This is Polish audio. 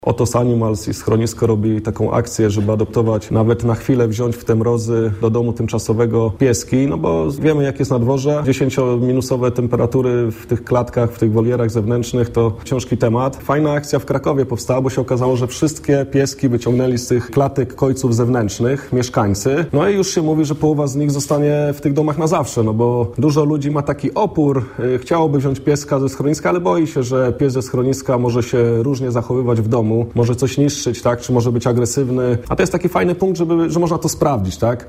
Otos Animals i schronisko robi taką akcję, żeby adoptować, nawet na chwilę wziąć w te mrozy do domu tymczasowego pieski, no bo wiemy jak jest na dworze. 10-minusowe temperatury w tych klatkach, w tych wolierach zewnętrznych to ciężki temat. Fajna akcja w Krakowie powstała, bo się okazało, że wszystkie pieski wyciągnęli z tych klatek kojców zewnętrznych mieszkańcy. No i już się mówi, że połowa z nich zostanie w tych domach na zawsze, no bo dużo ludzi ma taki opór, chciałoby wziąć pieska ze schroniska, ale boi się, że pies ze schroniska może się różnie zachowywać w domu. Może coś niszczyć, tak? Czy może być agresywny. A to jest taki fajny punkt, że można to sprawdzić, tak?